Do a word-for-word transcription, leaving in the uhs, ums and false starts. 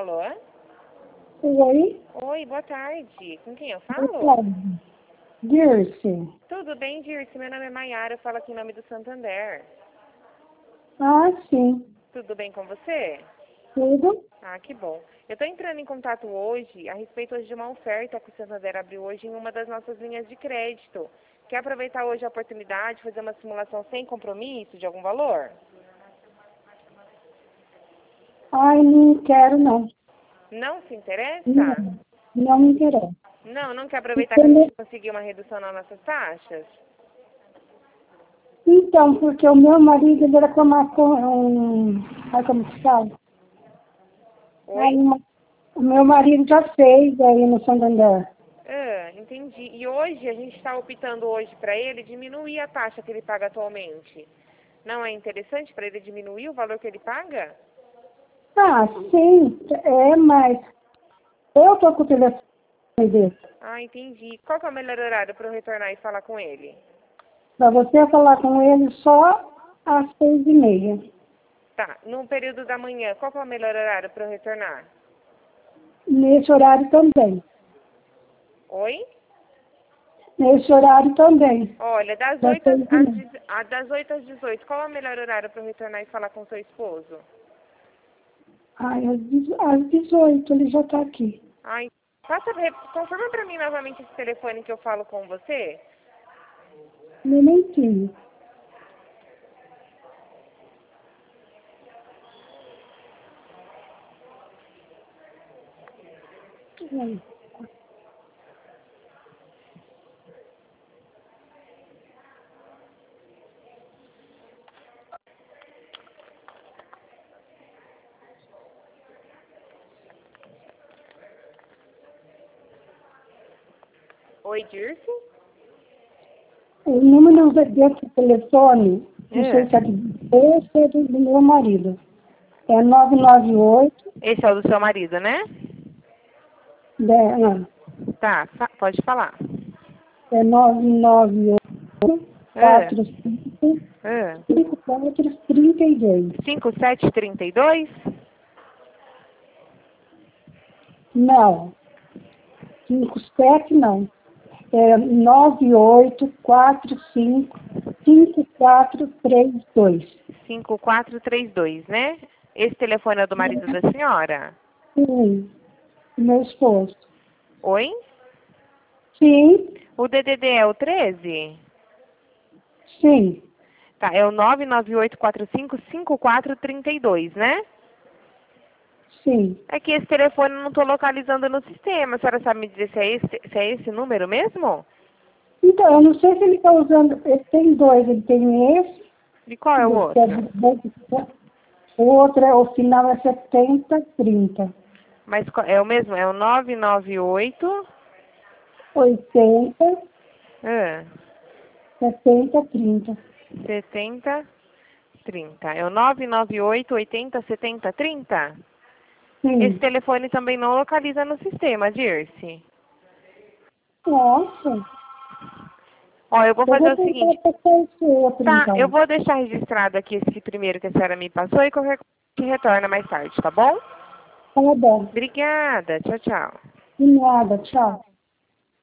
Alô? Oi? Oi, boa tarde. Com quem eu falo? Boa tarde. Dirce. Tudo bem, Dirce? Meu nome é Maiara, eu falo aqui em nome do Santander. Ah, sim. Tudo bem com você? Tudo? Ah, que bom. Eu estou entrando em contato hoje a respeito hoje de uma oferta que o Santander abriu hoje em uma das nossas linhas de crédito. Quer aproveitar hoje a oportunidade de fazer uma simulação sem compromisso de algum valor? Ai, não quero, não. Não se interessa? Não, não me interessa. Não, não quer aproveitar que a Entendeu? gente conseguiu uma redução nas nossas taxas? Então, porque o meu marido, ele era como um... Ai, como que fala? Ai, Oi? uma- o meu marido já fez aí no Santander. Ah, entendi. E hoje a gente está optando hoje para ele diminuir a taxa que ele paga atualmente. Não é interessante para ele diminuir o valor que ele paga? Ah, sim, é, mas eu tô com o telefone dele. Ah, entendi. Qual que é o melhor horário para eu retornar e falar com ele? Para você falar com ele só às seis e meia. Tá. No período da manhã, qual que é o melhor horário para eu retornar? Nesse horário também. Oi? Nesse horário também. Olha, das Das oito às, seis e às, meia. dez- ah, das oito às dezoito, qual é o melhor horário para eu retornar e falar com seu esposo? Ai, às dezo- às dezoito ele já está aqui. Ai, passa, re- confirma para mim novamente esse telefone que eu falo com você. Um momentinho. Ai, Oi, Dirce? o número desse telefone, não sei se é É. esse ou do do meu marido. É nove nove oito, Esse é o do seu marido, né? né, não, Tá, fa- pode falar. é nove nove oito, É. quatro cinco, É. cinco quatro três dois. cinco sete trinta e dois? Não, cinco sete não. É nove oito quatro cinco, cinco quatro três dois. cinco quatro três dois, né? Esse telefone é do marido da senhora? Sim, meu esposo. Oi? Sim, O D D D é o treze? sim, Tá, é o nove nove oito quatro cinco, cinco quatro três dois, né? sim. É que esse telefone eu não estou localizando no sistema. A senhora sabe me dizer se é esse, se é esse número mesmo? Então, eu não sei se ele está usando, ele tem dois, ele tem esse, E qual é o do- que é outro? do banco, o outro, é, o final é setenta trinta. Mas qual- é o mesmo? É o nove nove oito... oitenta, Ah, setenta trinta. setenta trinta. É o nove nove oito oitenta setenta trinta? Esse Sim. telefone também não localiza no sistema, Dirce. Nossa, Ó, eu vou eu vou fazer o tentar seguinte. passar esse outro Tá, eu então. vou deixar registrado aqui esse primeiro que a senhora me passou e qualquer coisa que retorna mais tarde, tá bom? Tá bom. Obrigada. Tchau, tchau. De nada, tchau.